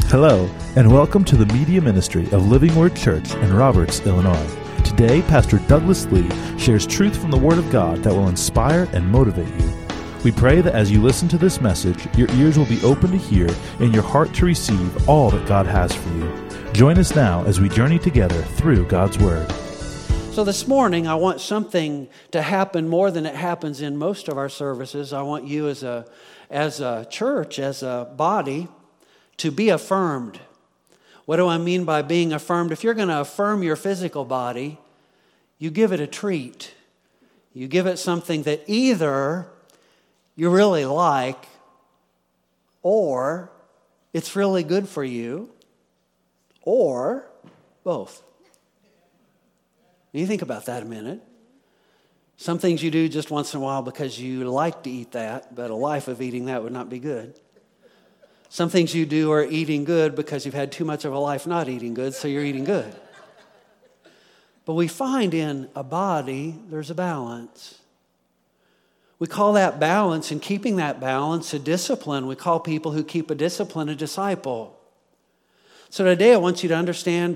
Hello, and welcome to the media ministry of Living Word Church in Roberts, Illinois. Today, Pastor Douglas Lee shares truth from the Word of God that will inspire and motivate you. We pray that as you listen to this message, your ears will be open to hear and your heart to receive all that God has for you. Join us now as we journey together through God's Word. So this morning, I want something to happen more than it happens in most of our services. I want you as a church, as a body, to be affirmed. What do I mean by being affirmed? If you're going to affirm your physical body, you give it a treat. You give it something that either you really like or it's really good for you or both. You think about that a minute. Some things you do just once in a while because you like to eat that, but a life of eating that would not be good. Some things you do are eating good because you've had too much of a life not eating good, so you're eating good. But we find in a body, there's a balance. We call that balance, and keeping that balance a discipline. We call people who keep a discipline a disciple. So today I want you to understand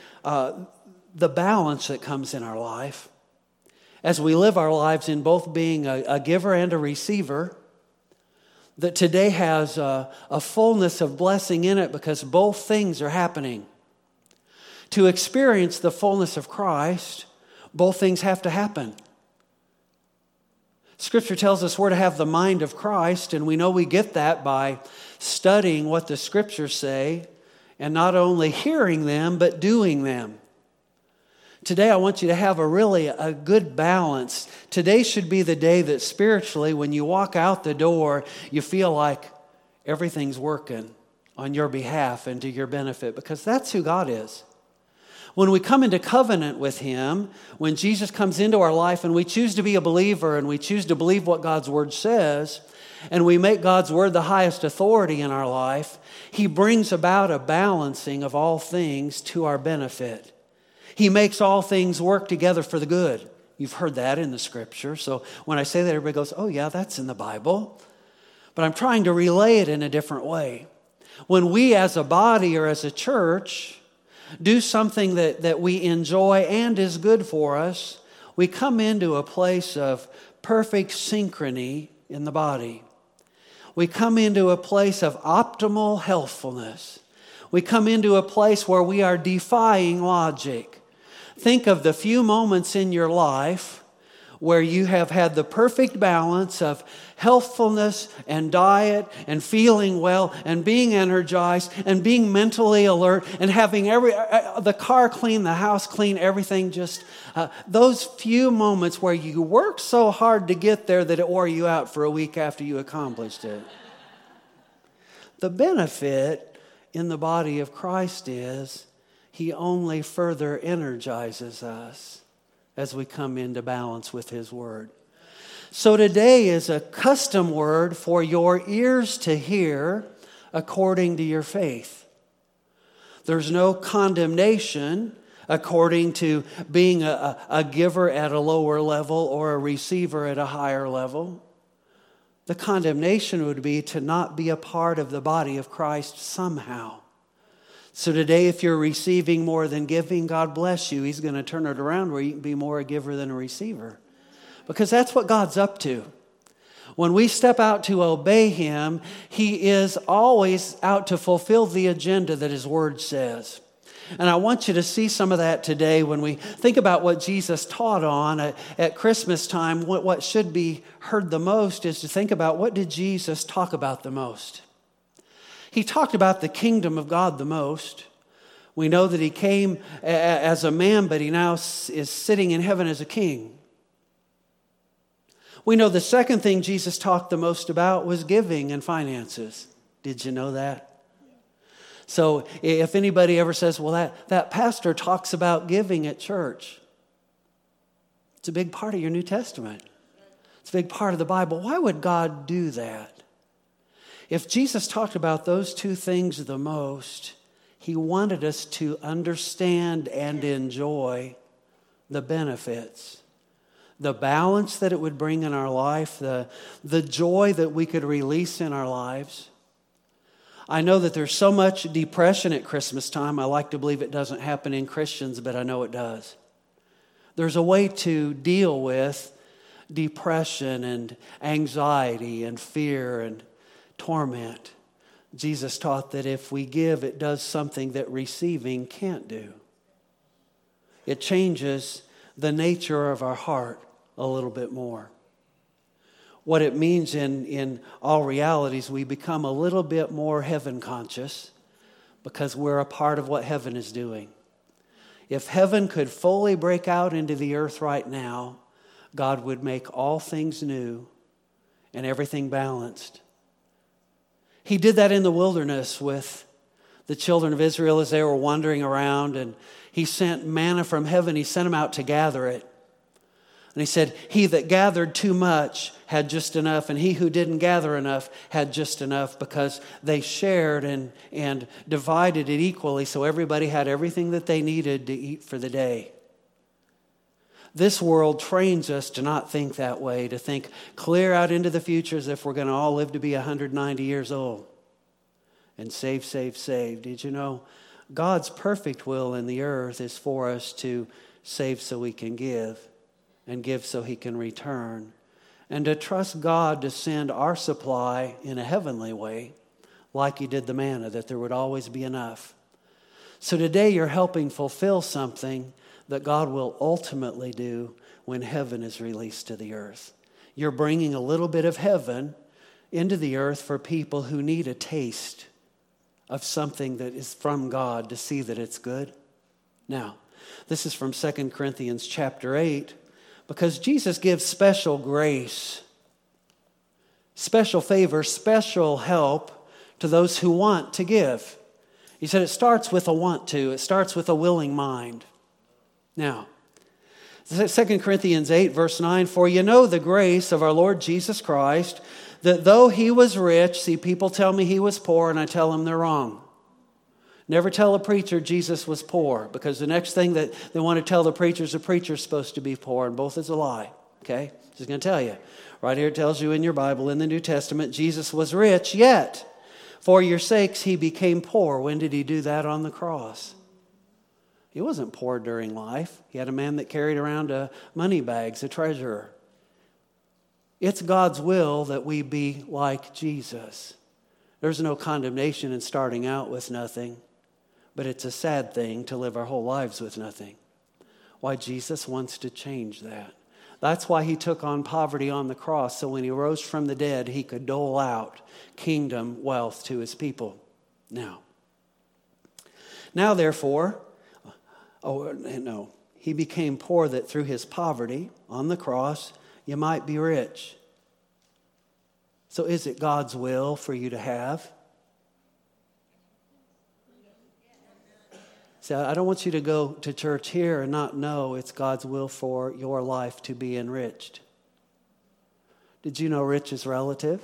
the balance that comes in our life as we live our lives in both being a giver and a receiver. That today has a fullness of blessing in it because both things are happening. To experience the fullness of Christ, both things have to happen. Scripture tells us we're to have the mind of Christ, and we know we get that by studying what the Scriptures say, and not only hearing them, but doing them. Today I want you to have a good balance. Today should be the day that spiritually, when you walk out the door, you feel like everything's working on your behalf and to your benefit, because that's who God is. When we come into covenant with Him, when Jesus comes into our life and we choose to be a believer and we choose to believe what God's Word says, and we make God's Word the highest authority in our life, He brings about a balancing of all things to our benefit. He makes all things work together for the good. You've heard that in the Scripture. So when I say that, everybody goes, oh yeah, that's in the Bible. But I'm trying to relay it in a different way. When we as a body or as a church do something that we enjoy and is good for us, we come into a place of perfect synchrony in the body. We come into a place of optimal healthfulness. We come into a place where we are defying logic. Think of the few moments in your life where you have had the perfect balance of healthfulness and diet and feeling well and being energized and being mentally alert and having the car clean, the house clean, everything just... those few moments where you worked so hard to get there that it wore you out for a week after you accomplished it. The benefit in the body of Christ is He only further energizes us as we come into balance with His Word. So today is a custom word for your ears to hear according to your faith. There's no condemnation according to being a giver at a lower level or a receiver at a higher level. The condemnation would be to not be a part of the body of Christ somehow. So today, if you're receiving more than giving, God bless you. He's going to turn it around where you can be more a giver than a receiver. Because that's what God's up to. When we step out to obey Him, He is always out to fulfill the agenda that His Word says. And I want you to see some of that today when we think about what Jesus taught on at Christmas time. What should be heard the most is to think about, what did Jesus talk about the most? He talked about the kingdom of God the most. We know that He came as a man, but He now is sitting in heaven as a king. We know the second thing Jesus talked the most about was giving and finances. Did you know that? So if anybody ever says, well, that pastor talks about giving at church, it's a big part of your New Testament. It's a big part of the Bible. Why would God do that? If Jesus talked about those two things the most, He wanted us to understand and enjoy the benefits, the balance that it would bring in our life, the joy that we could release in our lives. I know that there's so much depression at Christmas time. I like to believe it doesn't happen in Christians, but I know it does. There's a way to deal with depression and anxiety and fear and torment. Jesus taught that if we give, it does something that receiving can't do. It changes the nature of our heart a little bit more. What it means in all realities, we become a little bit more heaven conscious because we're a part of what heaven is doing. If heaven could fully break out into the earth right now, God would make all things new and everything balanced. He did that in the wilderness with the children of Israel as they were wandering around, and He sent manna from heaven. He sent them out to gather it. And He said, he that gathered too much had just enough, and he who didn't gather enough had just enough, because they shared and divided it equally, so everybody had everything that they needed to eat for the day. This world trains us to not think that way, to think clear out into the future as if we're going to all live to be 190 years old. And save. Did you know God's perfect will in the earth is for us to save so we can give, and give so He can return, and to trust God to send our supply in a heavenly way, like He did the manna, that there would always be enough. So today you're helping fulfill something that God will ultimately do when heaven is released to the earth. You're bringing a little bit of heaven into the earth for people who need a taste of something that is from God to see that it's good. Now, this is from 2 Corinthians chapter 8, because Jesus gives special grace, special favor, special help to those who want to give. He said it starts with a want to. It starts with a willing mind. Now, 2 Corinthians 8, verse 9, for you know the grace of our Lord Jesus Christ, that though He was rich, see, people tell me He was poor, and I tell them they're wrong. Never tell a preacher Jesus was poor, because the next thing that they want to tell the preacher's supposed to be poor, and both is a lie, okay? Just going to tell you. Right here it tells you in your Bible, in the New Testament, Jesus was rich, yet for your sakes He became poor. When did He do that? On the cross. He wasn't poor during life. He had a man that carried around money bags, a treasurer. It's God's will that we be like Jesus. There's no condemnation in starting out with nothing, but it's a sad thing to live our whole lives with nothing. Why Jesus wants to change that. That's why He took on poverty on the cross, so when He rose from the dead, He could dole out kingdom wealth to His people. Now therefore, He became poor that through His poverty on the cross, you might be rich. So is it God's will for you to have? So I don't want you to go to church here and not know it's God's will for your life to be enriched. Did you know rich is relative?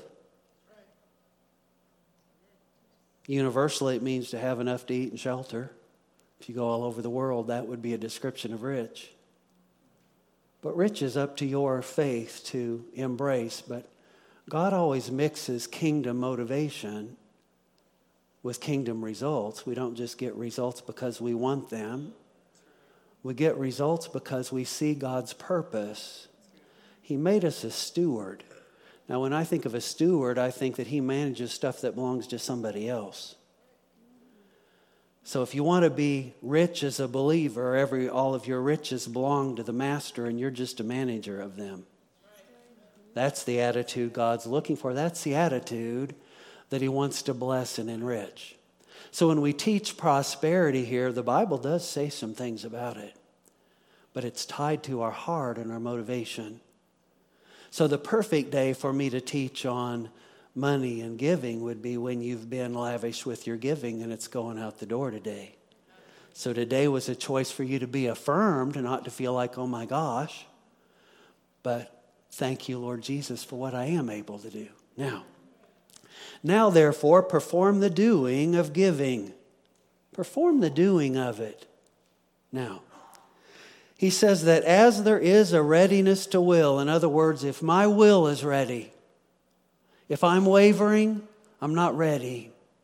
Universally, it means to have enough to eat and shelter. If you go all over the world, that would be a description of rich. But rich is up to your faith to embrace. But God always mixes kingdom motivation with kingdom results. We don't just get results because we want them. We get results because we see God's purpose. He made us a steward. Now, when I think of a steward, I think that he manages stuff that belongs to somebody else. So if you want to be rich as a believer, all of your riches belong to the master, and you're just a manager of them. That's the attitude God's looking for. That's the attitude that he wants to bless and enrich. So when we teach prosperity here, the Bible does say some things about it. But it's tied to our heart and our motivation. So the perfect day for me to teach on money and giving would be when you've been lavish with your giving and it's going out the door today. So today was a choice for you to be affirmed and not to feel like, oh my gosh. But thank you, Lord Jesus, for what I am able to do. Now, therefore, perform the doing of giving. Perform the doing of it. Now, he says that as there is a readiness to will, in other words, if my will is ready, if I'm wavering, I'm not ready.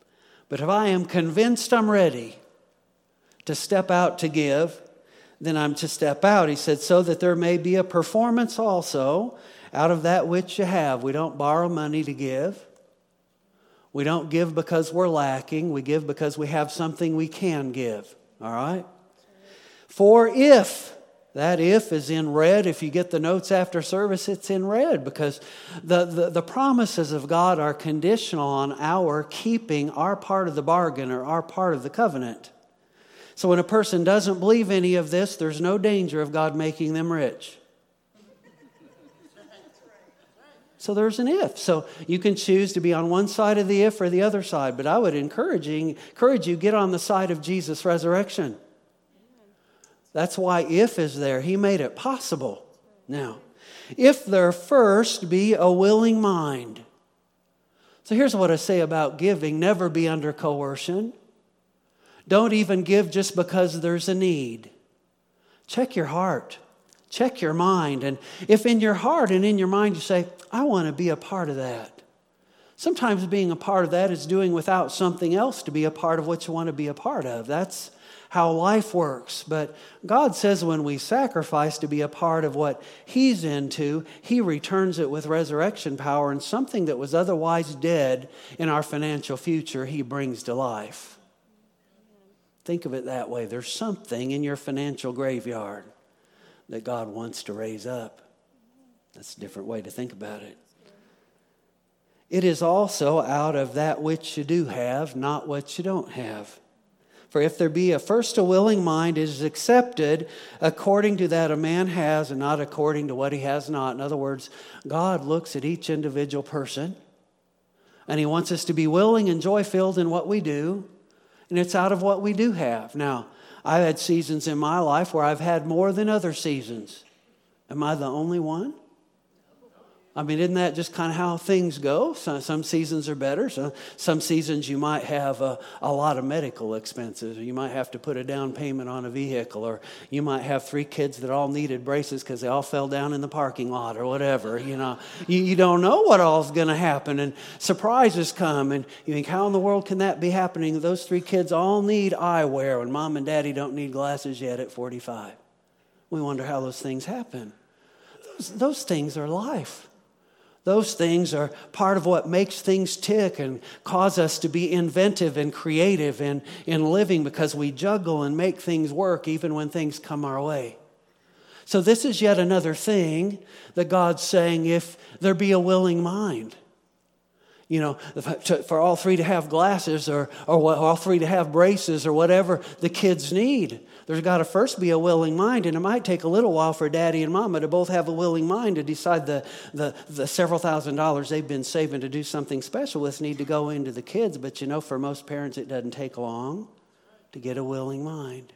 But if I am convinced I'm ready to step out to give, then I'm to step out. He said, so that there may be a performance also out of that which you have. We don't borrow money to give. We don't give because we're lacking. We give because we have something we can give. All right? For if, that if is in red. If you get the notes after service, it's in red because the promises of God are conditional on our keeping our part of the bargain or our part of the covenant. So when a person doesn't believe any of this, there's no danger of God making them rich. So there's an if. So you can choose to be on one side of the if or the other side. But I would encourage you, get on the side of Jesus' resurrection. That's why if is there. He made it possible. Now, if there first be a willing mind. So here's what I say about giving. Never be under coercion. Don't even give just because there's a need. Check your heart. Check your mind. And if in your heart and in your mind you say, I want to be a part of that. Sometimes being a part of that is doing without something else to be a part of what you want to be a part of. That's how life works. But God says when we sacrifice to be a part of what He's into, He returns it with resurrection power, and something that was otherwise dead in our financial future, He brings to life. Think of it that way. There's something in your financial graveyard that God wants to raise up. That's a different way to think about it. It is also out of that which you do have, not what you don't have. For if there be first a willing mind, it is accepted according to that a man has and not according to what he has not. In other words, God looks at each individual person and He wants us to be willing and joy-filled in what we do. And it's out of what we do have. Now, I've had seasons in my life where I've had more than other seasons. Am I the only one? I mean, isn't that just kind of how things go? Some seasons are better. Some seasons you might have a lot of medical expenses. Or you might have to put a down payment on a vehicle. Or you might have 3 kids that all needed braces because they all fell down in the parking lot or whatever. You know, you don't know what all's going to happen. And surprises come. And you think, how in the world can that be happening? Those 3 kids all need eyewear when mom and daddy don't need glasses yet at 45. We wonder how those things happen. Those things are life. Those things are part of what makes things tick and cause us to be inventive and creative in living, because we juggle and make things work even when things come our way. So this is yet another thing that God's saying, if there be a willing mind. You know, for all 3 to have glasses or all 3 to have braces or whatever the kids need, there's got to first be a willing mind. And it might take a little while for daddy and mama to both have a willing mind to decide the several $1,000s they've been saving to do something special with need to go into the kids. But you know, for most parents, it doesn't take long to get a willing mind.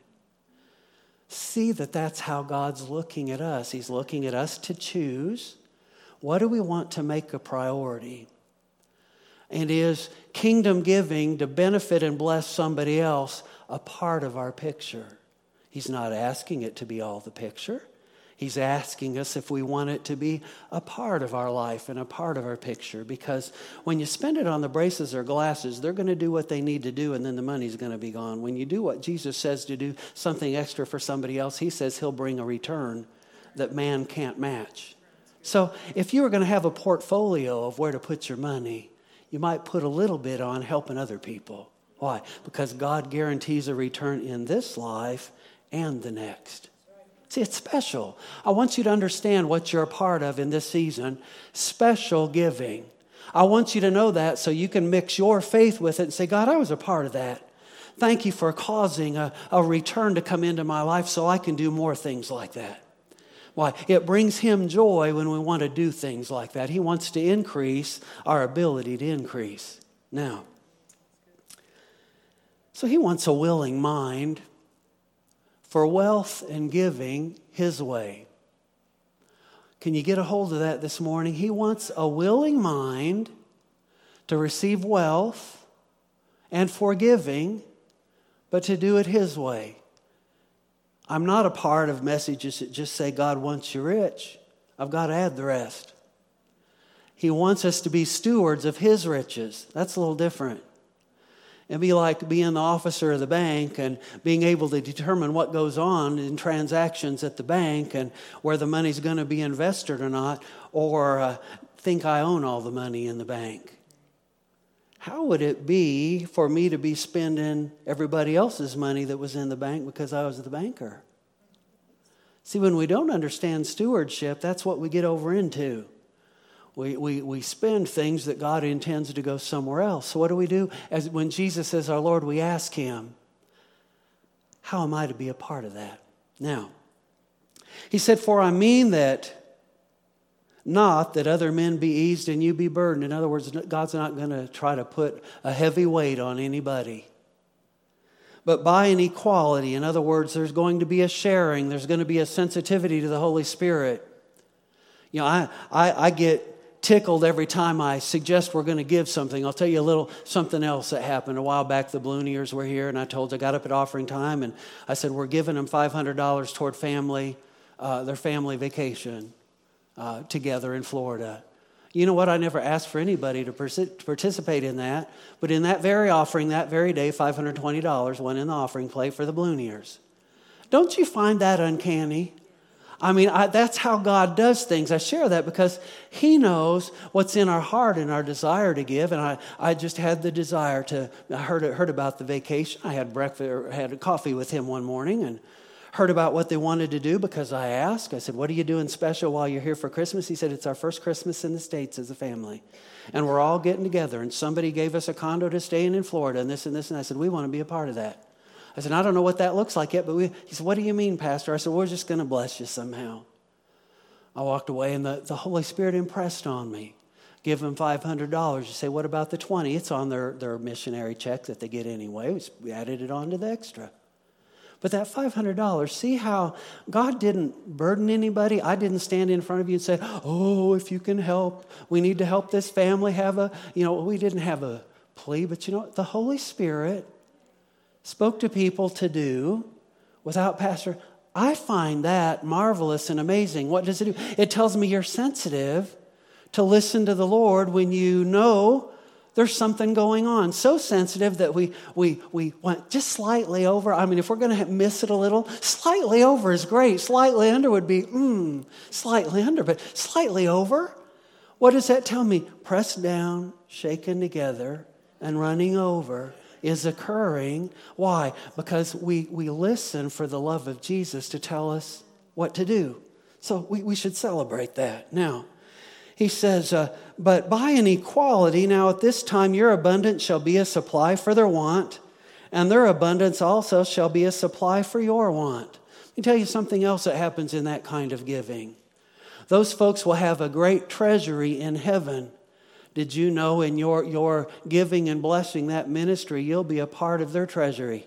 See that's how God's looking at us. He's looking at us to choose. What do we want to make a priority? And is kingdom giving to benefit and bless somebody else a part of our picture? He's not asking it to be all the picture. He's asking us if we want it to be a part of our life and a part of our picture. Because when you spend it on the braces or glasses, they're going to do what they need to do, and then the money's going to be gone. When you do what Jesus says to do, something extra for somebody else, He says He'll bring a return that man can't match. So if you were going to have a portfolio of where to put your money, you might put a little bit on helping other people. Why? Because God guarantees a return in this life and the next. See, it's special. I want you to understand what you're a part of in this season. Special giving. I want you to know that so you can mix your faith with it and say, God, I was a part of that. Thank you for causing a return to come into my life so I can do more things like that. Why? It brings Him joy when we want to do things like that. He wants to increase our ability to increase. Now, so He wants a willing mind for wealth and giving His way. Can you get a hold of that this morning? He wants a willing mind to receive wealth and for giving, but to do it His way. I'm not a part of messages that just say God wants you rich. I've got to add the rest. He wants us to be stewards of His riches. That's a little different. and be like being the officer of the bank and being able to determine what goes on in transactions at the bank and where the money's going to be invested or not, or think I own all the money in the bank. How would it be for me to be spending everybody else's money that was in the bank because I was the banker? See, when we don't understand stewardship, that's what we get over into. We spend things that God intends to go somewhere else. So what do? As when Jesus is our Lord, we ask him, how am I to be a part of that? Now, he said, for I mean that not that other men be eased and you be burdened. In other words, God's not going to try to put a heavy weight on anybody. But by an equality, in other words, there's going to be a sharing. There's going to be a sensitivity to the Holy Spirit. You know, I get tickled every time I suggest we're going to give something. I'll tell you a little something else that happened a while back. The Blooniers were here, and I got up at offering time, and I said, we're giving them $500 toward their family vacation together in Florida. You know what? I never asked for anybody to participate in that, but in that very offering, that very day, $520 went in the offering plate for the Blooniers. Don't you find that uncanny? I mean, that's how God does things. I share that because he knows what's in our heart and our desire to give. And I just had the desire I heard about the vacation. I had had coffee with him one morning and heard about what they wanted to do because I asked. I said, what are you doing special while you're here for Christmas? He said, it's our first Christmas in the States as a family. And we're all getting together. And somebody gave us a condo to stay in Florida and this and this. And I said, we want to be a part of that. I said, I don't know what that looks like yet, but he said, what do you mean, Pastor? I said, we're just going to bless you somehow. I walked away and the Holy Spirit impressed on me. Give them $500. You say, what about the 20? It's on their missionary check that they get anyway. We added it on to the extra. But that $500, see how God didn't burden anybody? I didn't stand in front of you and say, oh, if you can help, we need to help this family we didn't have a plea. But the Holy Spirit spoke to people to do without pastor. I find that marvelous and amazing. What does it do? It tells me you're sensitive to listen to the Lord when you know there's something going on. So sensitive that we went just slightly over. I mean, if we're going to miss it a little, slightly over is great. Slightly under would be, slightly under, but slightly over. What does that tell me? Pressed down, shaken together, and running over is occurring. Why? Because we listen for the love of Jesus to tell us what to do. So we should celebrate that. Now, he says, but by an equality, now at this time your abundance shall be a supply for their want, and their abundance also shall be a supply for your want. Let me tell you something else that happens in that kind of giving. Those folks will have a great treasury in heaven. Did you know in your giving and blessing that ministry, you'll be a part of their treasury?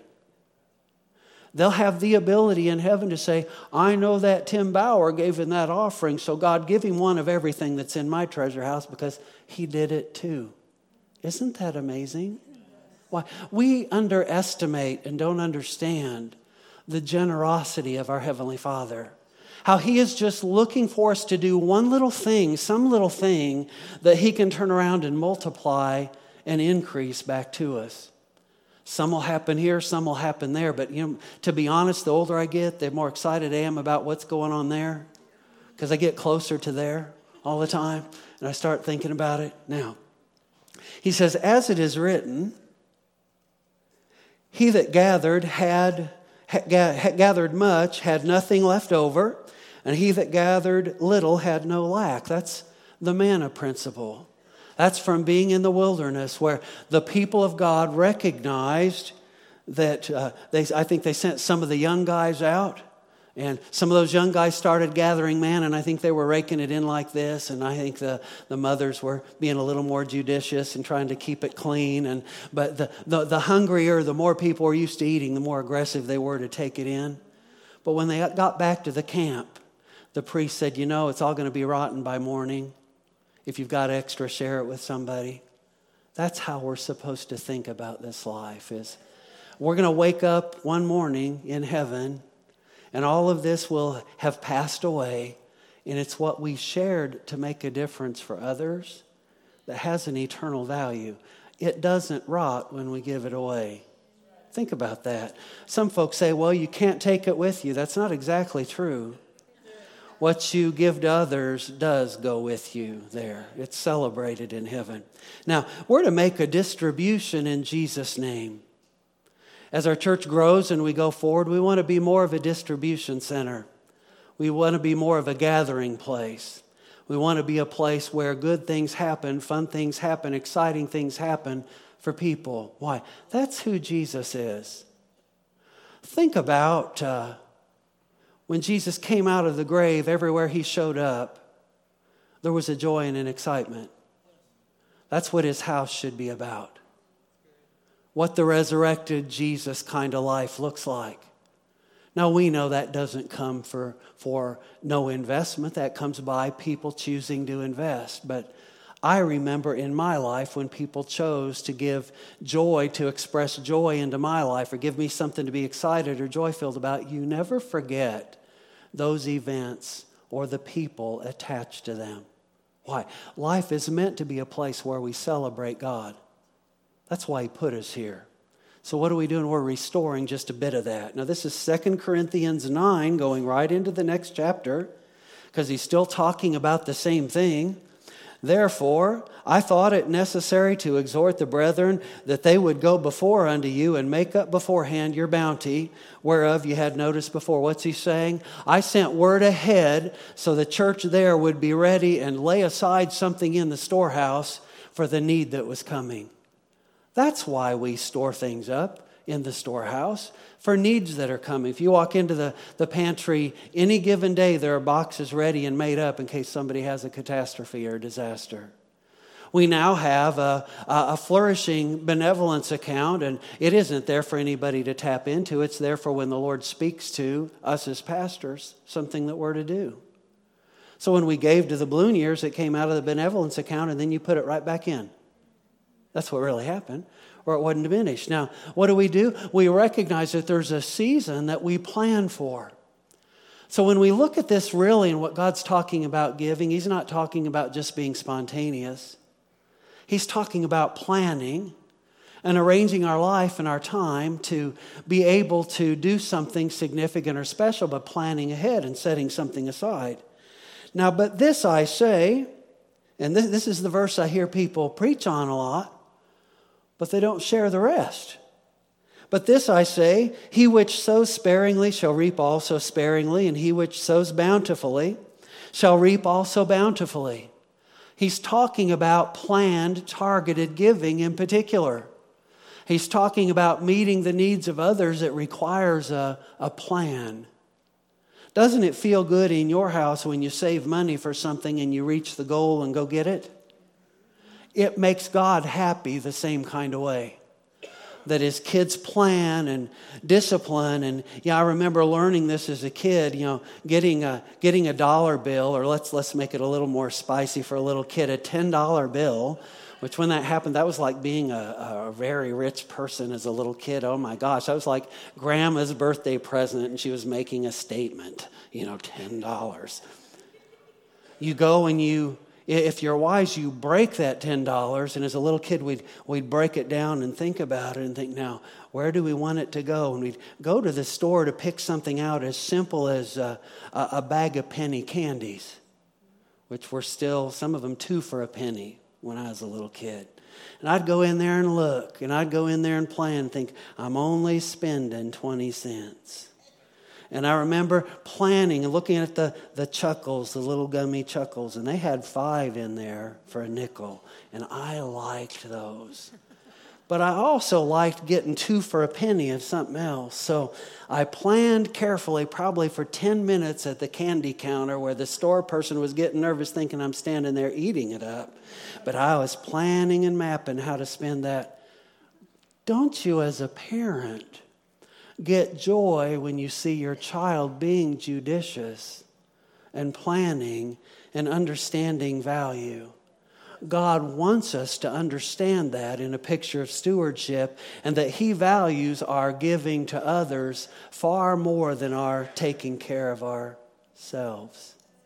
They'll have the ability in heaven to say, I know that Tim Bauer gave in that offering, so God, give him one of everything that's in my treasure house because he did it too. Isn't that amazing? Why? We underestimate and don't understand the generosity of our Heavenly Father. How he is just looking for us to do one little thing, some little thing that he can turn around and multiply and increase back to us. Some will happen here, some will happen there. But to be honest, the older I get, the more excited I am about what's going on there. Because I get closer to there all the time. And I start thinking about it. Now, he says, as it is written, he that gathered gathered much, had nothing left over. And he that gathered little had no lack. That's the manna principle. That's from being in the wilderness where the people of God recognized that I think they sent some of the young guys out. And some of those young guys started gathering manna, and I think they were raking it in like this. And I think the mothers were being a little more judicious and trying to keep it clean. But the hungrier, the more people were used to eating, the more aggressive they were to take it in. But when they got back to the camp, the priest said, it's all going to be rotten by morning. If you've got extra, share it with somebody. That's how we're supposed to think about this life. Is we're going to wake up one morning in heaven, and all of this will have passed away, and it's what we shared to make a difference for others that has an eternal value. it doesn't rot when we give it away. Think about that. Some folks say, well, you can't take it with you. That's not exactly true. What you give to others does go with you there. It's celebrated in heaven. Now, we're to make a distribution in Jesus' name. As our church grows and we go forward, we want to be more of a distribution center. We want to be more of a gathering place. We want to be a place where good things happen, fun things happen, exciting things happen for people. Why? That's who Jesus is. Think about when Jesus came out of the grave, everywhere he showed up, there was a joy and an excitement. That's what his house should be about. What the resurrected Jesus kind of life looks like. Now, we know that doesn't come for no investment. That comes by people choosing to invest. But I remember in my life when people chose to give joy, to express joy into my life, or give me something to be excited or joy-filled about, you never forget those events or the people attached to them. Why? Life is meant to be a place where we celebrate God. That's why he put us here. So what are we doing? We're restoring just a bit of that. Now this is 2 Corinthians 9, going right into the next chapter, because he's still talking about the same thing. Therefore, I thought it necessary to exhort the brethren that they would go before unto you and make up beforehand your bounty, whereof you had noticed before. What's he saying? I sent word ahead so the church there would be ready and lay aside something in the storehouse for the need that was coming. That's why we store things up in the storehouse, for needs that are coming. If you walk into the pantry any given day, there are boxes ready and made up in case somebody has a catastrophe or a disaster. We now have a flourishing benevolence account, and it isn't there for anybody to tap into. It's there for when the Lord speaks to us as pastors, something that we're to do. So when we gave to the balloon years, it came out of the benevolence account, and then you put it right back in. That's what really happened, or it wasn't diminished. Now, what do? We recognize that there's a season that we plan for. So when we look at this really and what God's talking about giving, he's not talking about just being spontaneous. He's talking about planning and arranging our life and our time to be able to do something significant or special, but planning ahead and setting something aside. Now, but this I say, and this is the verse I hear people preach on a lot, but they don't share the rest. But this I say, he which sows sparingly shall reap also sparingly, and he which sows bountifully shall reap also bountifully. He's talking about planned, targeted giving in particular. He's talking about meeting the needs of others. It requires a plan. Doesn't it feel good in your house when you save money for something and you reach the goal and go get it? It makes God happy the same kind of way. That his kids plan and discipline. And I remember learning this as a kid, getting a dollar bill, or let's make it a little more spicy for a little kid, a $10 bill, which when that happened, that was like being a very rich person as a little kid. Oh my gosh, that was like grandma's birthday present and she was making a statement, $10. You go and if you're wise, you break that $10, and as a little kid, we'd break it down and think about it and think, now, where do we want it to go? And we'd go to the store to pick something out as simple as a bag of penny candies, which were still, some of them 2 for a penny when I was a little kid. And I'd go in there and look, and I'd go in there and plan and think, I'm only spending 20 cents. And I remember planning and looking at the Chuckles, the little gummy Chuckles, and they had 5 in there for a nickel. And I liked those. But I also liked getting 2 for a penny of something else. So I planned carefully, probably for 10 minutes at the candy counter where the store person was getting nervous thinking I'm standing there eating it up. But I was planning and mapping how to spend that. Don't you as a parent get joy when you see your child being judicious and planning and understanding value? God wants us to understand that in a picture of stewardship, and that he values our giving to others far more than our taking care of ourselves.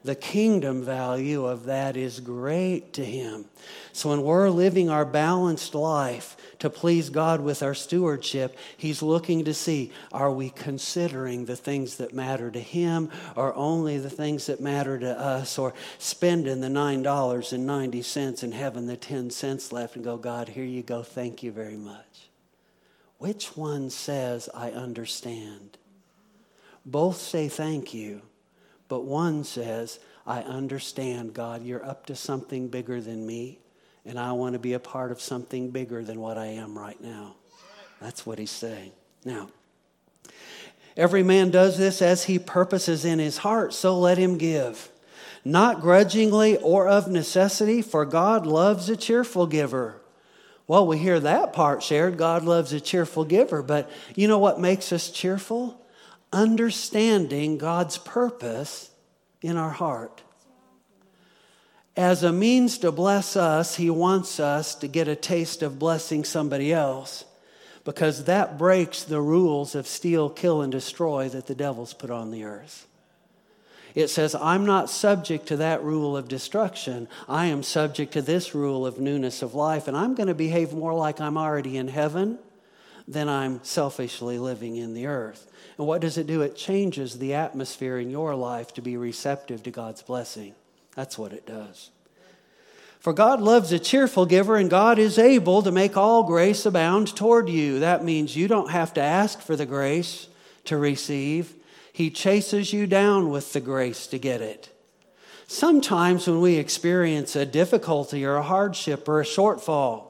the kingdom value of that is great to Him. So when we're living our balanced life to please God with our stewardship, He's looking to see, are we considering the things that matter to Him or only the things that matter to us, or spending the $9.90 and having the 10 cents left and go, God, here you go, thank you very much. Which one says, I understand? Both say thank you. But one says, I understand, God, you're up to something bigger than me, and I want to be a part of something bigger than what I am right now. That's what he's saying. Now, every man does this as he purposes in his heart, so let him give. Not grudgingly or of necessity, for God loves a cheerful giver. Well, we hear that part shared. God loves a cheerful giver. But you know what makes us cheerful? Understanding God's purpose in our heart. As a means to bless us, He wants us to get a taste of blessing somebody else, because that breaks the rules of steal, kill, and destroy that the devil's put on the earth. It says, I'm not subject to that rule of destruction. I am subject to this rule of newness of life, and I'm going to behave more like I'm already in heaven than I'm selfishly living in the earth. And what does it do? It changes the atmosphere in your life to be receptive to God's blessing. That's what it does. For God loves a cheerful giver, and God is able to make all grace abound toward you. That means you don't have to ask for the grace to receive. He chases you down with the grace to get it. Sometimes when we experience a difficulty or a hardship or a shortfall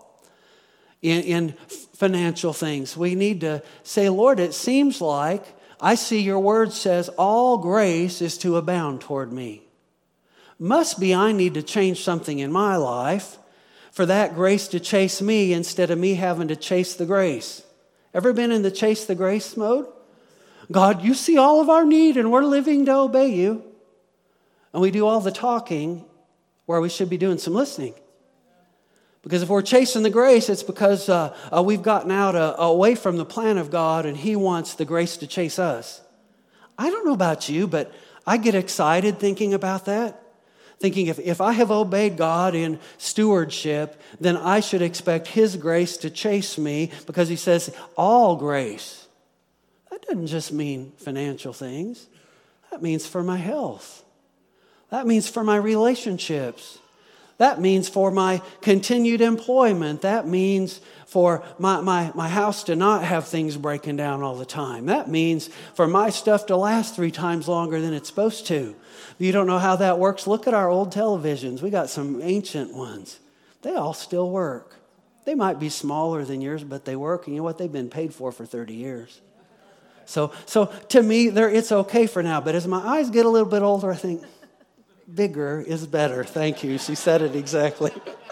in financial things, we need to say, Lord, it seems like I see your word says all grace is to abound toward me. Must be I need to change something in my life for that grace to chase me instead of me having to chase the grace. Ever been in the chase the grace mode? God, you see all of our need and we're living to obey you. And we do all the talking where we should be doing some listening. Because if we're chasing the grace, it's because we've gotten out away from the plan of God, and He wants the grace to chase us. I don't know about you, but I get excited thinking about that. Thinking if I have obeyed God in stewardship, then I should expect His grace to chase me, because He says all grace. That doesn't just mean financial things. That means for my health. That means for my relationships. That means for my continued employment. That means for my house to not have things breaking down all the time. That means for my stuff to last 3 times longer than it's supposed to. If you don't know how that works, look at our old televisions. We got some ancient ones. They all still work. They might be smaller than yours, but they work. And you know what? They've been paid for 30 years. So to me, it's okay for now. But as my eyes get a little bit older, I think, bigger is better. Thank you. She said it exactly.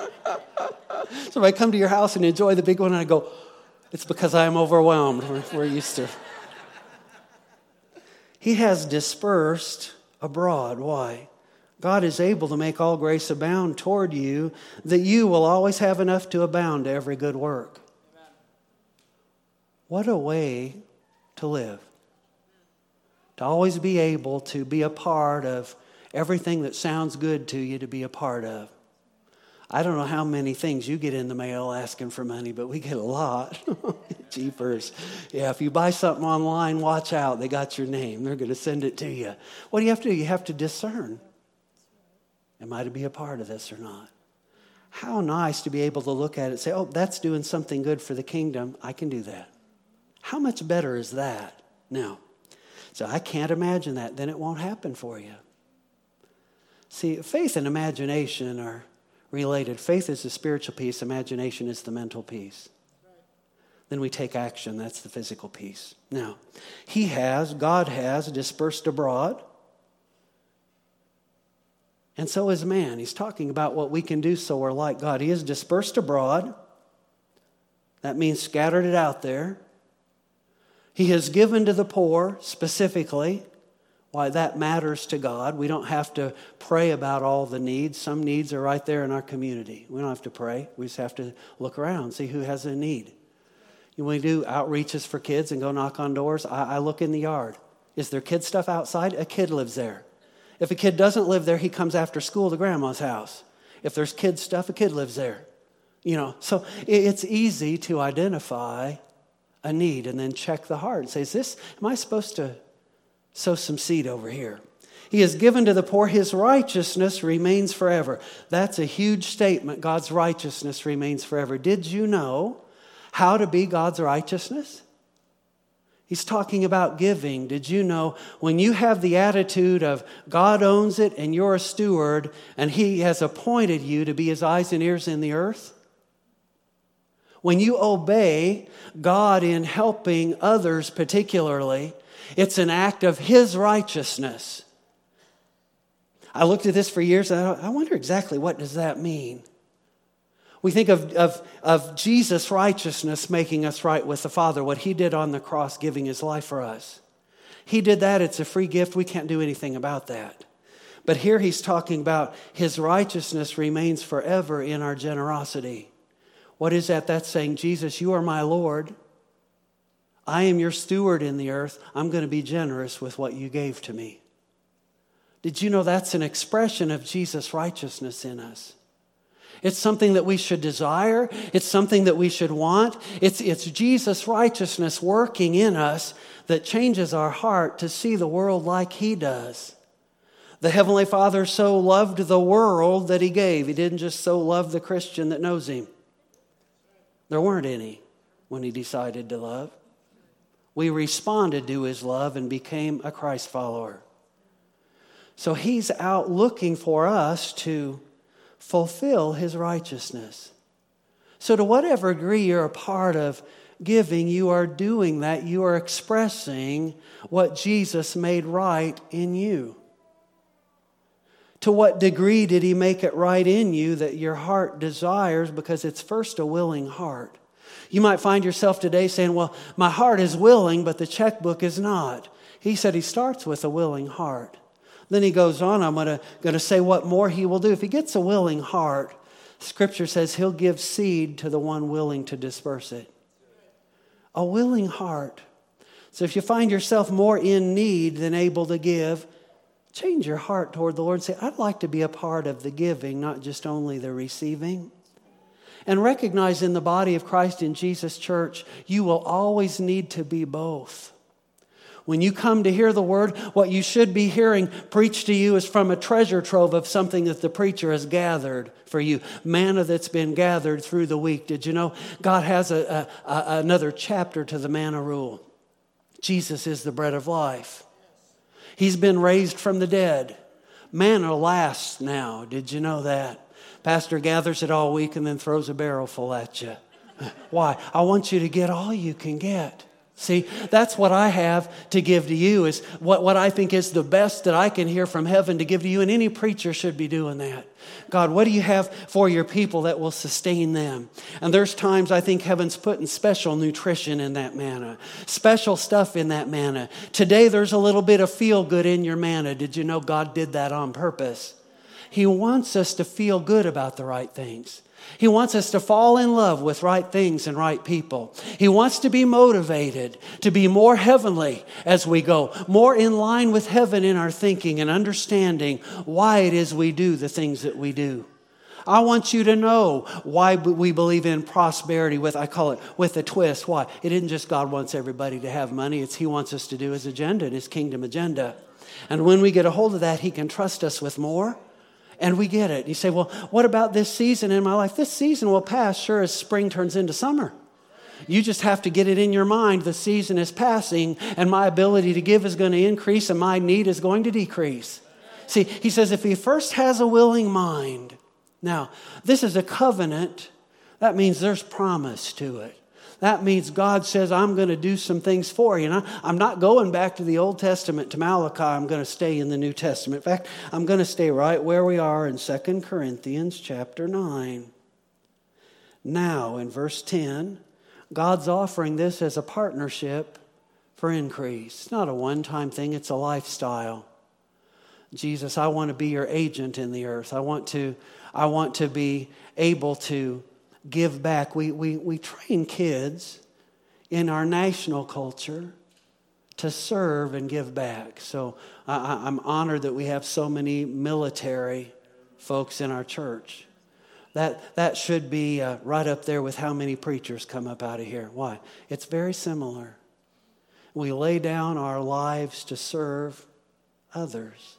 So if I come to your house and enjoy the big one, and I go, it's because I am overwhelmed. We're used to. He has dispersed abroad. Why? God is able to make all grace abound toward you, that you will always have enough to abound to every good work. Amen. What a way to live. To always be able to be a part of everything that sounds good to you to be a part of. I don't know how many things you get in the mail asking for money, but we get a lot. Jeepers. Yeah, if you buy something online, watch out. They got your name. They're going to send it to you. What do you have to do? You have to discern. Am I to be a part of this or not? How nice to be able to look at it and say, oh, that's doing something good for the kingdom. I can do that. How much better is that? Now, so I can't imagine that. Then it won't happen for you. See, faith and imagination are related. Faith is the spiritual piece. Imagination is the mental piece. Then we take action. That's the physical piece. Now, God has dispersed abroad. And so is man. He's talking about what we can do so we're like God. He is dispersed abroad. That means scattered it out there. He has given to the poor specifically. Why that matters to God. We don't have to pray about all the needs. Some needs are right there in our community. We don't have to pray. We just have to look around, see who has a need. When we do outreaches for kids and go knock on doors, I look in the yard. Is there kid stuff outside? A kid lives there. If a kid doesn't live there, he comes after school to grandma's house. If there's kid stuff, a kid lives there. So it's easy to identify a need and then check the heart and say, am I supposed to sow some seed over here? He has given to the poor, his righteousness remains forever. That's a huge statement. God's righteousness remains forever. Did you know how to be God's righteousness? He's talking about giving. Did you know when you have the attitude of God owns it and you're a steward and he has appointed you to be his eyes and ears in the earth? When you obey God in helping others particularly, it's an act of his righteousness. I looked at this for years and I wonder exactly what does that mean? We think of Jesus' righteousness making us right with the Father, what he did on the cross, giving his life for us. He did that. It's a free gift. We can't do anything about that. But here he's talking about his righteousness remains forever in our generosity. What is that? That's saying, Jesus, you are my Lord. I am your steward in the earth. I'm going to be generous with what you gave to me. Did you know that's an expression of Jesus' righteousness in us? It's something that we should desire. It's something that we should want. It's Jesus' righteousness working in us that changes our heart to see the world like he does. The Heavenly Father so loved the world that he gave. He didn't just so love the Christian that knows him. There weren't any when he decided to love. We responded to his love and became a Christ follower. So he's out looking for us to fulfill his righteousness. So to whatever degree you're a part of giving, you are doing that. You are expressing what Jesus made right in you. To what degree did he make it right in you that your heart desires? Because it's first a willing heart. You might find yourself today saying, well, my heart is willing, but the checkbook is not. He said he starts with a willing heart. Then he goes on, I'm going to say what more he will do. If he gets a willing heart, Scripture says he'll give seed to the one willing to disperse it. A willing heart. So if you find yourself more in need than able to give, change your heart toward the Lord and say, I'd like to be a part of the giving, not just only the receiving. And recognize in the body of Christ in Jesus' church, you will always need to be both. When you come to hear the word, what you should be hearing preached to you is from a treasure trove of something that the preacher has gathered for you. Manna that's been gathered through the week. Did you know God has another chapter to the manna rule? Jesus is the bread of life. He's been raised from the dead. Manna lasts now. Did you know that? Pastor gathers it all week and then throws a barrel full at you. Why? I want you to get all you can get. See, that's what I have to give to you, is what I think is the best that I can hear from heaven to give to you. And any preacher should be doing that. God, what do you have for your people that will sustain them? And there's times I think heaven's putting special nutrition in that manna, special stuff in that manna. Today there's a little bit of feel good in your manna. Did you know God did that on purpose? He wants us to feel good about the right things. He wants us to fall in love with right things and right people. He wants to be motivated to be more heavenly as we go, more in line with heaven in our thinking and understanding why it is we do the things that we do. I want you to know why we believe in prosperity I call it with a twist. Why? It isn't just God wants everybody to have money. It's He wants us to do His agenda, His kingdom agenda. And when we get a hold of that, He can trust us with more. And we get it. You say, well, what about this season in my life? This season will pass, sure as spring turns into summer. You just have to get it in your mind. The season is passing, and my ability to give is going to increase, and my need is going to decrease. See, he says if he first has a willing mind. Now, this is a covenant. That means there's promise to it. That means God says, I'm going to do some things for you. And I'm not going back to the Old Testament, to Malachi. I'm going to stay in the New Testament. In fact, I'm going to stay right where we are in 2 Corinthians chapter 9. Now, in verse 10, God's offering this as a partnership for increase. It's not a one-time thing. It's a lifestyle. Jesus, I want to be your agent in the earth. I want to be able to give back. We train kids in our national culture to serve and give back. So I'm honored that we have so many military folks in our church. That should be right up there with how many preachers come up out of here. Why? It's very similar. We lay down our lives to serve others.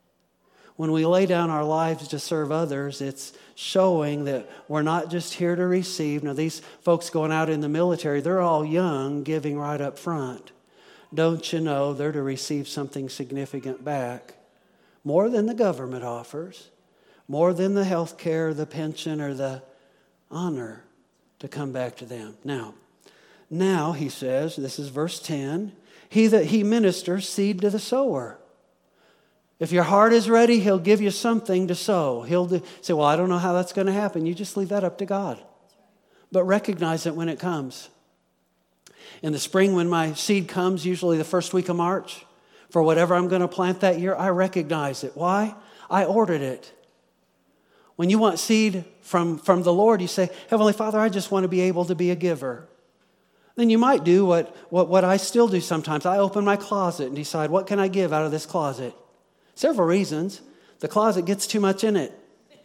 When we lay down our lives to serve others, it's showing that we're not just here to receive. Now, these folks going out in the military, they're all young, giving right up front. Don't you know they're to receive something significant back? More than the government offers, more than the health care, the pension, or the honor to come back to them. Now, he says, this is verse 10, he ministers seed to the sower. If your heart is ready, he'll give you something to sow. He'll say, well, I don't know how that's going to happen. You just leave that up to God. But recognize it when it comes. In the spring, when my seed comes, usually the first week of March, for whatever I'm going to plant that year, I recognize it. Why? I ordered it. When you want seed from the Lord, you say, Heavenly Father, I just want to be able to be a giver. Then you might do what I still do sometimes. I open my closet and decide, what can I give out of this closet? Several reasons. The closet gets too much in it.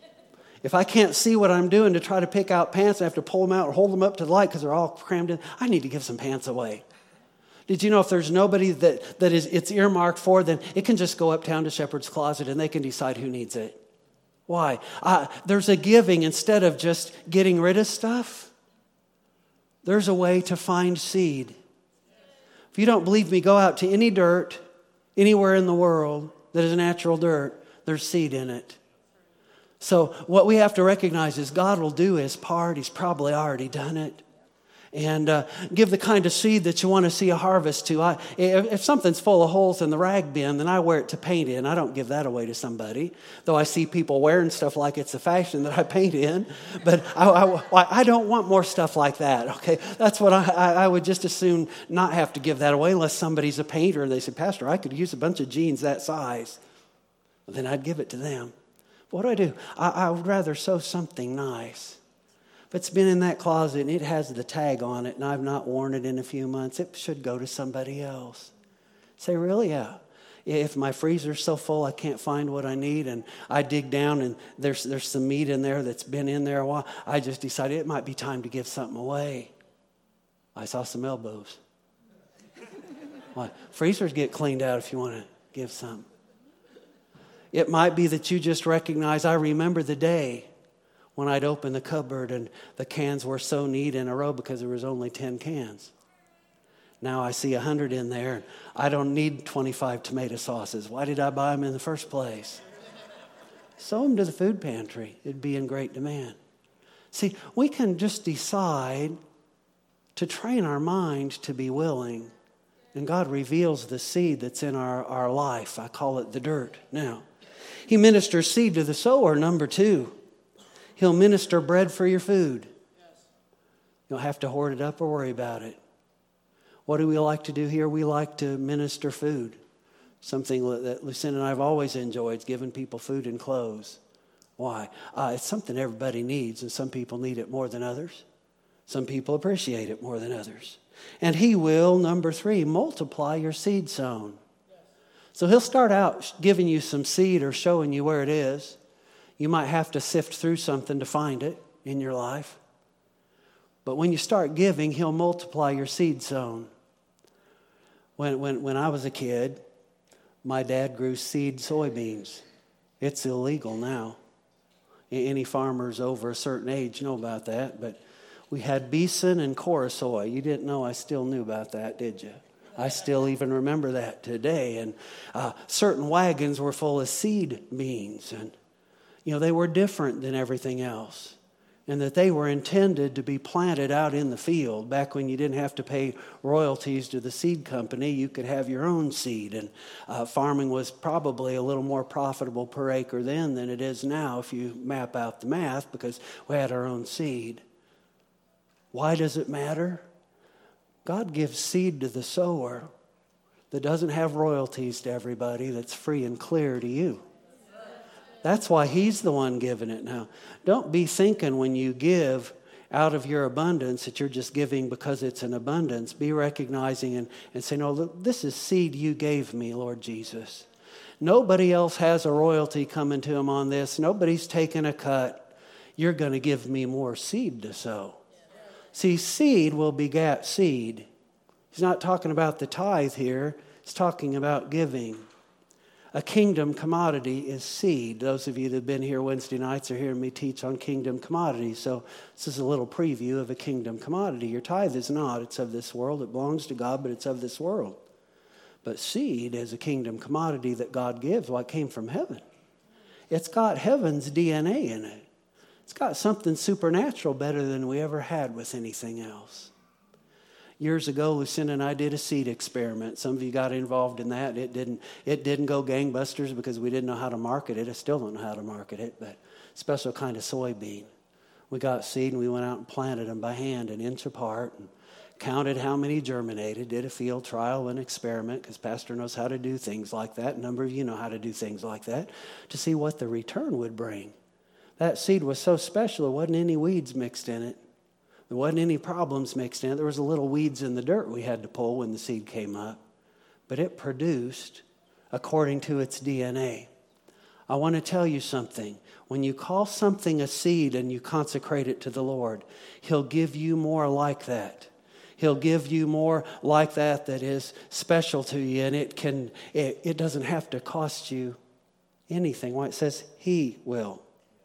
If I can't see what I'm doing to try to pick out pants, I have to pull them out or hold them up to the light because they're all crammed in. I need to give some pants away. Did you know if there's nobody that it's earmarked for, then it can just go uptown to Shepherd's Closet and they can decide who needs it. Why? There's a giving instead of just getting rid of stuff. There's a way to find seed. If you don't believe me, go out to any dirt, anywhere in the world that is natural dirt. There's seed in it. So what we have to recognize is God will do his part. He's probably already done it. And give the kind of seed that you want to see a harvest to. If something's full of holes in the rag bin, then I wear it to paint in. I don't give that away to somebody. Though I see people wearing stuff like it's a fashion that I paint in. But I don't want more stuff like that, okay? That's what I would just as soon not have to give that away unless somebody's a painter and they say, Pastor, I could use a bunch of jeans that size. Well, then I'd give it to them. What do? I would rather sew something nice. If it's been in that closet and it has the tag on it and I've not worn it in a few months, it should go to somebody else. Say, really? Yeah. If my freezer's so full I can't find what I need and I dig down and there's some meat in there that's been in there a while, I just decided it might be time to give something away. I saw some elbows. Well, freezers get cleaned out if you want to give something. It might be that you just recognize, I remember the day when I'd open the cupboard and the cans were so neat in a row because there was only 10 cans. Now I see 100 in there. I don't need 25 tomato sauces. Why did I buy them in the first place? Sow them to the food pantry. It'd be in great demand. See, we can just decide to train our mind to be willing. And God reveals the seed that's in our life. I call it the dirt. Now, he ministers seed to the sower, number 2. He'll minister bread for your food. You don't have to hoard it up or worry about it. What do we like to do here? We like to minister food. Something that Lucinda and I have always enjoyed is giving people food and clothes. Why? It's something everybody needs, and some people need it more than others. Some people appreciate it more than others. And he will, number 3, multiply your seed sown. So he'll start out giving you some seed or showing you where it is. You might have to sift through something to find it in your life. But when you start giving, he'll multiply your seed sown. When I was a kid, my dad grew seed soybeans. It's illegal now. Any farmers over a certain age know about that. But we had besan and chorosoy. You didn't know I still knew about that, did you? I still even remember that today. And certain wagons were full of seed beans. And they were different than everything else, and that they were intended to be planted out in the field. Back when you didn't have to pay royalties to the seed company, you could have your own seed. And farming was probably a little more profitable per acre then than it is now if you map out the math, because we had our own seed. Why does it matter? God gives seed to the sower that doesn't have royalties to everybody, that's free and clear to you. That's why he's the one giving it now. Don't be thinking when you give, out of your abundance that you're just giving because it's an abundance. Be recognizing and say, no, look, this is seed you gave me, Lord Jesus. Nobody else has a royalty coming to him on this. Nobody's taking a cut. You're going to give me more seed to sow. See, seed will beget seed. He's not talking about the tithe here. He's talking about giving. A kingdom commodity is seed. Those of you that have been here Wednesday nights are hearing me teach on kingdom commodities. So this is a little preview of a kingdom commodity. Your tithe is not. It's of this world. It belongs to God, but it's of this world. But seed is a kingdom commodity that God gives. Well, it came from heaven. It's got heaven's DNA in it. It's got something supernatural better than we ever had with anything else. Years ago, Lucinda and I did a seed experiment. Some of you got involved in that. It didn't go gangbusters because we didn't know how to market it. I still don't know how to market it, but special kind of soybean. We got seed and we went out and planted them by hand, an inch apart, and counted how many germinated, did a field trial and experiment, because Pastor knows how to do things like that. A number of you know how to do things like that, to see what the return would bring. That seed was so special, there wasn't any weeds mixed in it. There wasn't any problems mixed in it. There was a little weeds in the dirt we had to pull when the seed came up. But it produced according to its DNA. I want to tell you something. When you call something a seed and you consecrate it to the Lord, He'll give you more like that. He'll give you more like that is special to you, and it doesn't have to cost you anything. Why? It says He will.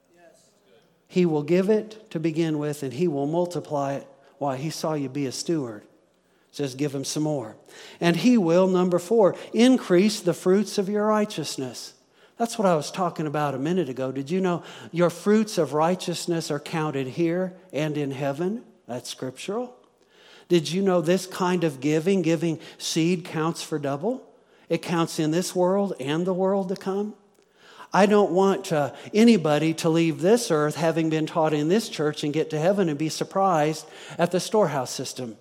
He will give it to begin with, and He will multiply it. Why? He saw you be a steward. It says give Him some more. And He will, number 4, increase the fruits of your righteousness. That's what I was talking about a minute ago. Did you know your fruits of righteousness are counted here and in heaven? That's scriptural. Did you know this kind of giving seed counts for double? It counts in this world and the world to come. I don't want anybody to leave this earth having been taught in this church and get to heaven and be surprised at the storehouse system.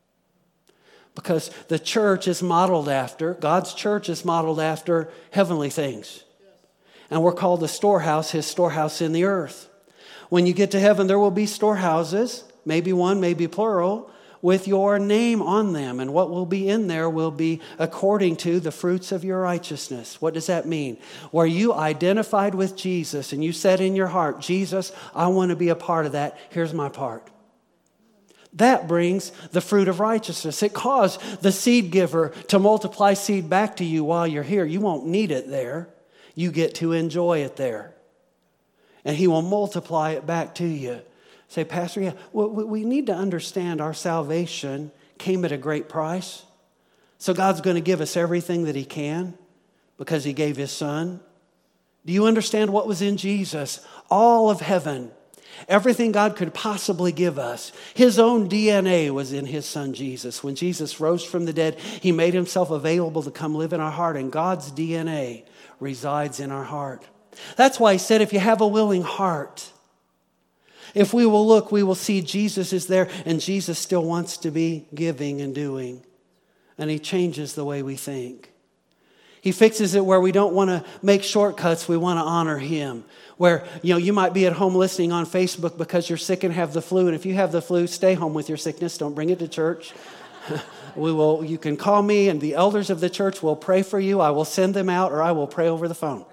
Because the church is modeled after, God's church is modeled after heavenly things. And we're called the storehouse, His storehouse in the earth. When you get to heaven, there will be storehouses, maybe one, maybe plural, with your name on them. And what will be in there will be according to the fruits of your righteousness. What does that mean? Where you identified with Jesus and you said in your heart, Jesus, I want to be a part of that. Here's my part. That brings the fruit of righteousness. It caused the seed giver to multiply seed back to you while you're here. You won't need it there. You get to enjoy it there. And He will multiply it back to you. Say, Pastor, yeah, we need to understand our salvation came at a great price. So God's going to give us everything that He can because He gave His Son. Do you understand what was in Jesus? All of heaven, everything God could possibly give us. His own DNA was in His Son Jesus. When Jesus rose from the dead, He made Himself available to come live in our heart, and God's DNA resides in our heart. That's why He said, if you have a willing heart, if we will look, we will see Jesus is there, and Jesus still wants to be giving and doing. And He changes the way we think. He fixes it where we don't want to make shortcuts. We want to honor Him. Where, you might be at home listening on Facebook because you're sick and have the flu. And if you have the flu, stay home with your sickness. Don't bring it to church. You can call me, and the elders of the church will pray for you. I will send them out, or I will pray over the phone.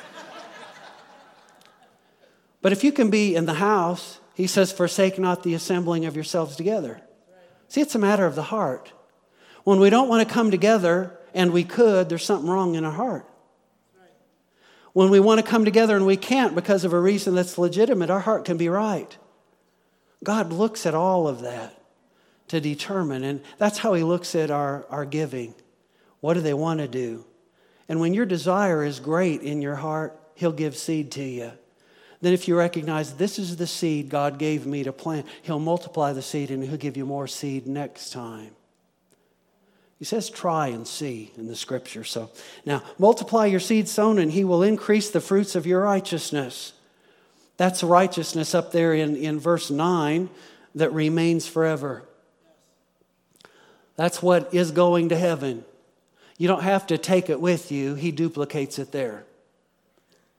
But if you can be in the house, He says, forsake not the assembling of yourselves together. See, it's a matter of the heart. When we don't want to come together, and we could, there's something wrong in our heart. When we want to come together and we can't because of a reason that's legitimate, our heart can be right. God looks at all of that to determine, and that's how He looks at our giving. What do they want to do? And when your desire is great in your heart, He'll give seed to you. Then if you recognize this is the seed God gave me to plant, He'll multiply the seed and He'll give you more seed next time. He says try and see in the scripture. So now multiply your seed sown and He will increase the fruits of your righteousness. That's righteousness up there in verse 9 that remains forever. That's what is going to heaven. You don't have to take it with you. He duplicates it there.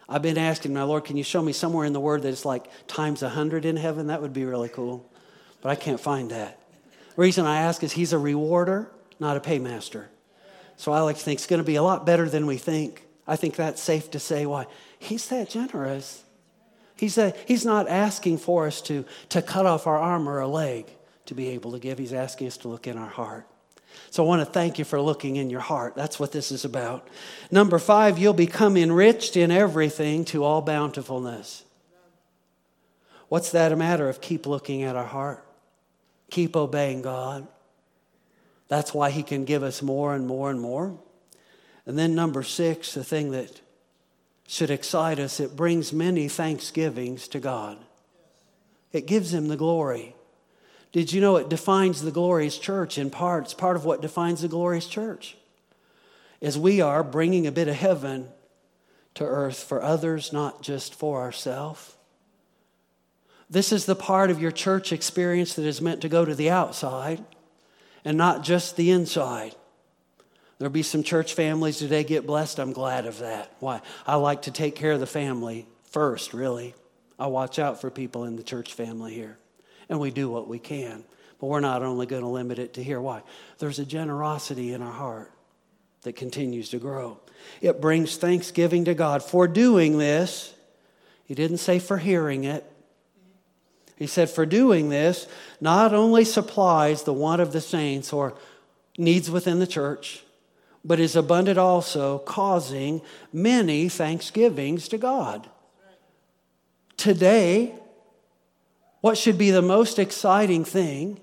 I've been asking my Lord, can you show me somewhere in the Word that it's like times 100 in heaven? That would be really cool. But I can't find that. The reason I ask is He's a rewarder, not a paymaster. So I like to think it's going to be a lot better than we think. I think that's safe to say. Why? He's that generous. He's not asking for us to cut off our arm or a leg to be able to give. He's asking us to look in our heart. So I want to thank you for looking in your heart. That's what this is about. Number 5, you'll become enriched in everything to all bountifulness. What's that a matter of? Keep looking at our heart. Keep obeying God. That's why He can give us more and more and more. And then number 6, the thing that should excite us, it brings many thanksgivings to God. It gives Him the glory. Did you know it defines the glorious church in part? It's part of what defines the glorious church. Is we are bringing a bit of heaven to earth for others, not just for ourselves. This is the part of your church experience that is meant to go to the outside and not just the inside. There'll be some church families today get blessed. I'm glad of that. Why? I like to take care of the family first, really. I watch out for people in the church family here. And we do what we can. But we're not only going to limit it to here. Why? There's a generosity in our heart that continues to grow. It brings thanksgiving to God for doing this. He didn't say for hearing it. He said for doing this, not only supplies the want of the saints or needs within the church, but is abundant also, causing many thanksgivings to God. Today, what should be the most exciting thing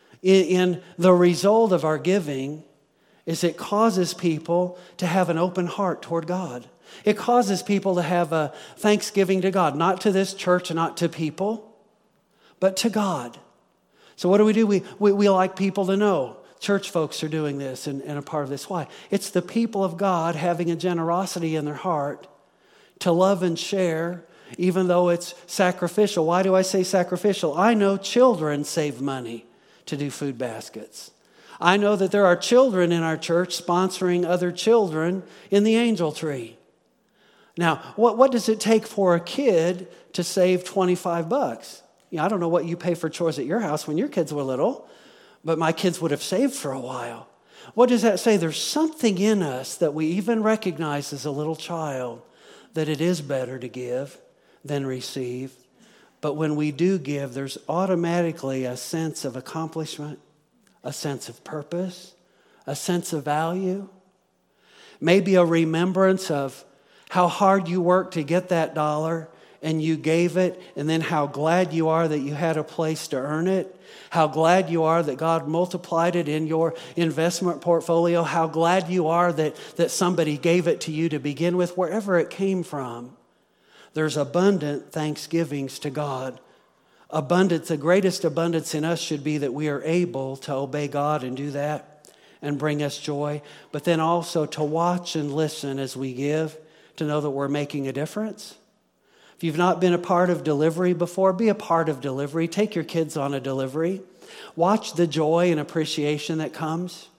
in the result of our giving is it causes people to have an open heart toward God. It causes people to have a thanksgiving to God, not to this church, not to people, but to God. So what do? We like people to know. Church folks are doing this and a part of this. Why? It's the people of God having a generosity in their heart to love and share, even though it's sacrificial. Why do I say sacrificial? I know children save money to do food baskets. I know that there are children in our church sponsoring other children in the Angel Tree. Now, what does it take for a kid to save $25? I don't know what you pay for chores at your house when your kids were little, but my kids would have saved for a while. What does that say? There's something in us that we even recognize as a little child that it is better to give than receive. But when we do give, there's automatically a sense of accomplishment, a sense of purpose, a sense of value, maybe a remembrance of how hard you worked to get that dollar and you gave it, and then how glad you are that you had a place to earn it, how glad you are that God multiplied it in your investment portfolio, how glad you are that somebody gave it to you to begin with, wherever it came from. There's abundant thanksgivings to God. Abundance, the greatest abundance in us should be that we are able to obey God and do that and bring us joy, but then also to watch and listen as we give, to know that we're making a difference. If you've not been a part of delivery before, be a part of delivery. Take your kids on a delivery. Watch the joy and appreciation that comes.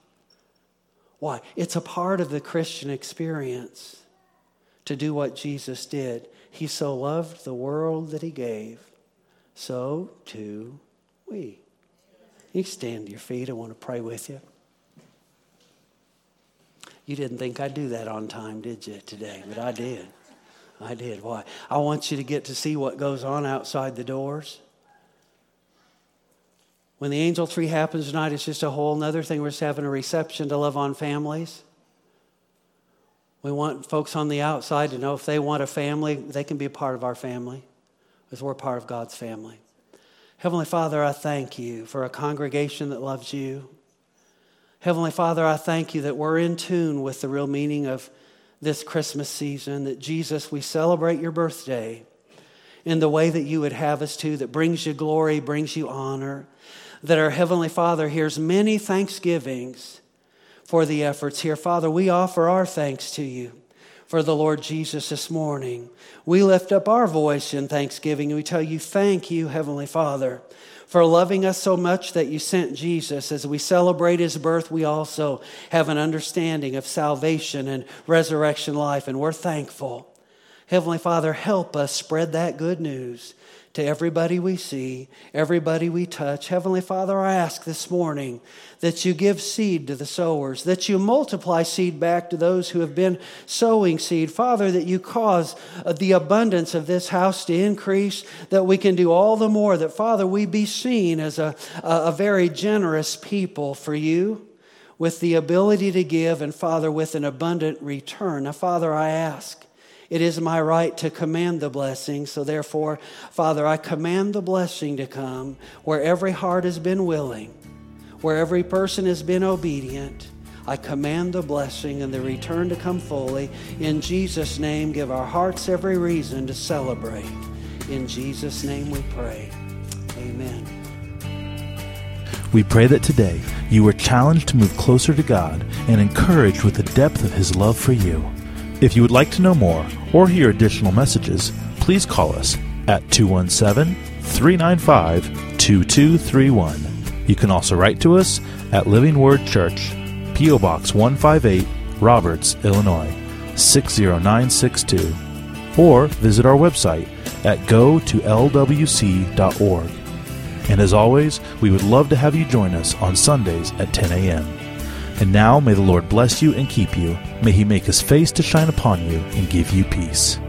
Why? It's a part of the Christian experience to do what Jesus did. He so loved the world that He gave. So too we. You stand to your feet. I want to pray with you. You didn't think I'd do that on time, did you, today? But I did. I did. Why? I want you to get to see what goes on outside the doors. When the Angel Tree happens tonight, it's just a whole other thing. We're just having a reception to love on families. We want folks on the outside to know if they want a family, they can be a part of our family, because we're part of God's family. Heavenly Father, I thank you for a congregation that loves you. Heavenly Father, I thank you that we're in tune with the real meaning of this Christmas season, that Jesus, we celebrate your birthday in the way that you would have us to, that brings you glory, brings you honor, that our Heavenly Father hears many thanksgivings for the efforts here. Father, we offer our thanks to you for the Lord Jesus this morning. We lift up our voice in thanksgiving and we tell you, thank you, Heavenly Father, for loving us so much that you sent Jesus. As we celebrate his birth, we also have an understanding of salvation and resurrection life, and we're thankful. Heavenly Father, help us spread that good news to everybody we see, everybody we touch. Heavenly Father, I ask this morning that you give seed to the sowers, that you multiply seed back to those who have been sowing seed. Father, that you cause the abundance of this house to increase, that we can do all the more, that, Father, we be seen as a very generous people for you, with the ability to give, and, Father, with an abundant return. Now, Father, I ask, it is my right to command the blessing. So therefore, Father, I command the blessing to come where every heart has been willing, where every person has been obedient. I command the blessing and the return to come fully. In Jesus' name, give our hearts every reason to celebrate. In Jesus' name we pray. Amen. We pray that today you were challenged to move closer to God and encouraged with the depth of His love for you. If you would like to know more or hear additional messages, please call us at 217-395-2231. You can also write to us at Living Word Church, P.O. Box 158, Roberts, Illinois, 60962, or visit our website at go2lwc.org. And as always, we would love to have you join us on Sundays at 10 a.m. And now may the Lord bless you and keep you. May He make His face to shine upon you and give you peace.